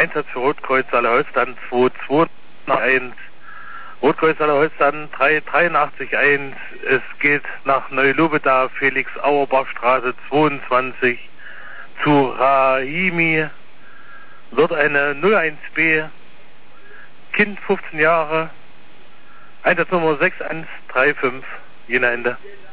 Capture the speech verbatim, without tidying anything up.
Einsatz für Rotkreuz Allerholzland zwei zwei eins. Rotkreuz Allerholzland drei acht drei eins. Es geht nach Neulubeda, Felix Auerbachstraße zweiundzwanzig zu Rahimi. Dort eine null eins B, Kind fünfzehn Jahre, Einsatznummer sechs eins drei fünf, Jena Ende.